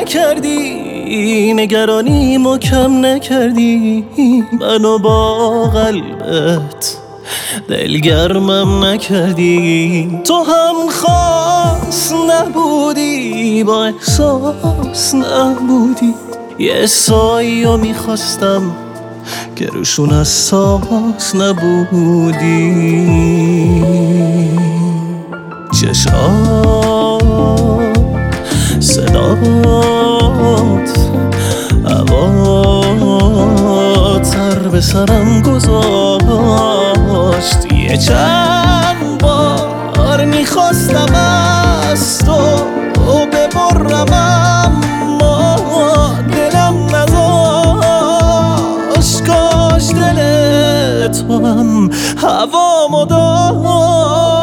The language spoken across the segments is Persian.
نکردی، نگرانیمو کم نکردی، منو با قلبت دلگرمم نکردی. تو هم خاص نبودی، با احساس نبودی، یه سایه‌ای میخواستم که روشون اساس نبودی. چشات، صدات، هوات سر به سرم گذاشت. یه چند بار میخواستم از تو ببرم، اما دلم نذاشت. کاش دل تو هم هوامو داشت.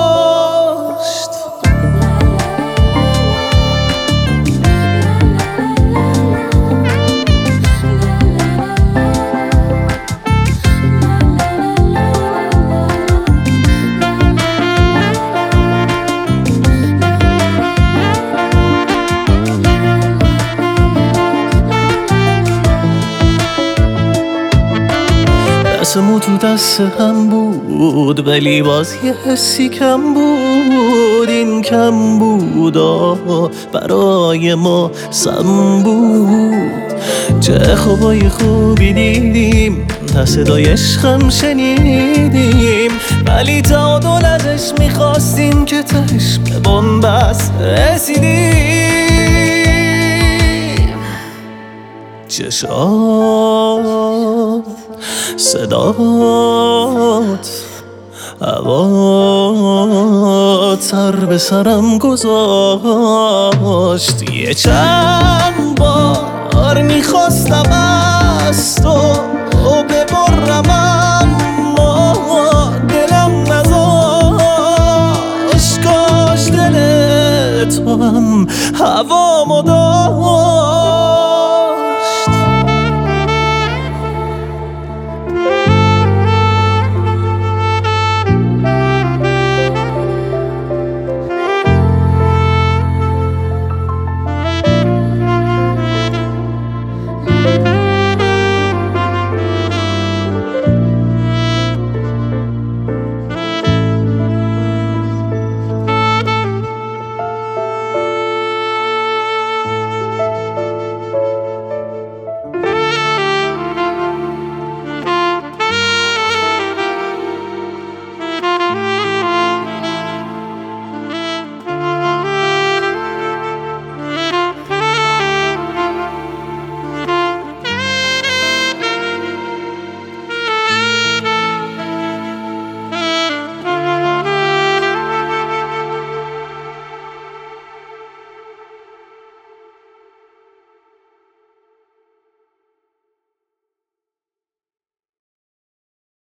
دستمو تو دست هم بود، ولی باز یه حسی کم بود. این کم بودا برای ما سم بود. چه خوبای خوبی دیدیم، تا صدای عشقم شنیدیم، ولی تعادل ازش میخواستیم که تهش به بنبست رسیدیم. چشات، صدات، هوات سر به سرم گذاشت. یه چند بار میخواستم